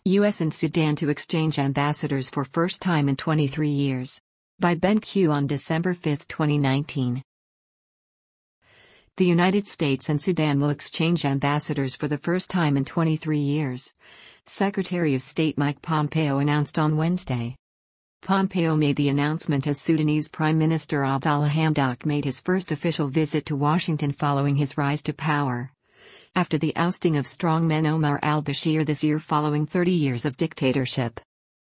U.S. and Sudan to exchange ambassadors for first time in 23 years. By Ben Q on December 5, 2019. The United States and Sudan will exchange ambassadors for the first time in 23 years, Secretary of State Mike Pompeo announced on Wednesday. Pompeo made the announcement as Sudanese Prime Minister Abdallah Hamdok made his first official visit to Washington following his rise to power, after the ousting of strongman Omar al-Bashir this year following 30 years of dictatorship.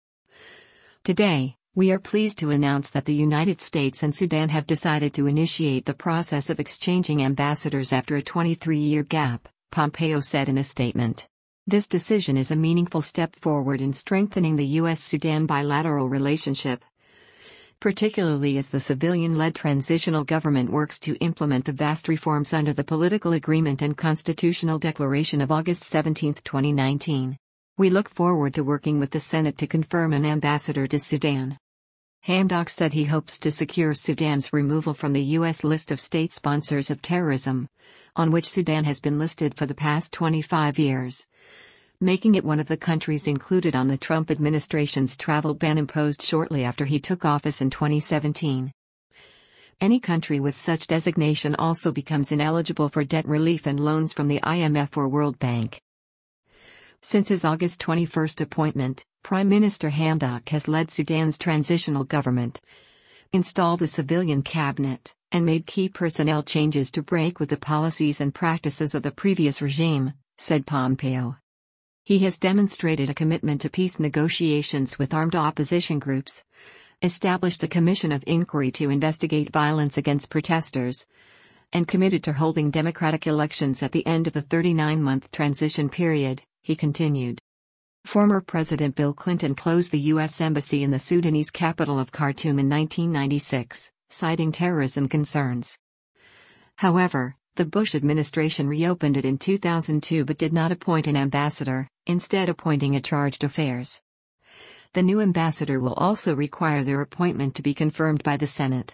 Today, we are pleased to announce that the United States and Sudan have decided to initiate the process of exchanging ambassadors after a 23-year gap, Pompeo said in a statement. This decision is a meaningful step forward in strengthening the U.S.-Sudan bilateral relationship, particularly as the civilian-led transitional government works to implement the vast reforms under the Political Agreement and Constitutional Declaration of August 17, 2019. We look forward to working with the Senate to confirm an ambassador to Sudan. Hamdok said he hopes to secure Sudan's removal from the U.S. list of state sponsors of terrorism, on which Sudan has been listed for the past 25 years, making it one of the countries included on the Trump administration's travel ban imposed shortly after he took office in 2017. Any country with such designation also becomes ineligible for debt relief and loans from the IMF or World Bank. Since his August 21 appointment, Prime Minister Hamdok has led Sudan's transitional government, installed a civilian cabinet, and made key personnel changes to break with the policies and practices of the previous regime, said Pompeo. He has demonstrated a commitment to peace negotiations with armed opposition groups, established a commission of inquiry to investigate violence against protesters, and committed to holding democratic elections at the end of the 39-month transition period, he continued. Former President Bill Clinton closed the U.S. Embassy in the Sudanese capital of Khartoum in 1996, citing terrorism concerns. However, the Bush administration reopened it in 2002 but did not appoint an ambassador, instead appointing a chargé d'affaires. The new ambassador will also require their appointment to be confirmed by the Senate.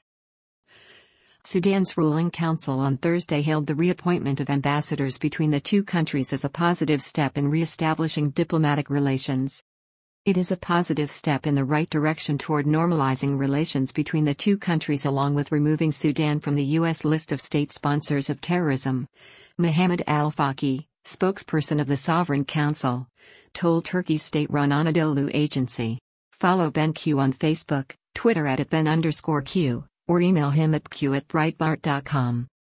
Sudan's ruling council on Thursday hailed the reappointment of ambassadors between the two countries as a positive step in re-establishing diplomatic relations. It is a positive step in the right direction toward normalizing relations between the two countries along with removing Sudan from the U.S. list of state sponsors of terrorism, Mohammed Al-Faqi, spokesperson of the Sovereign Council, told Turkey's state-run Anadolu agency. Follow Ben Q on Facebook, Twitter @Ben_Q, or email him at q@breitbart.com.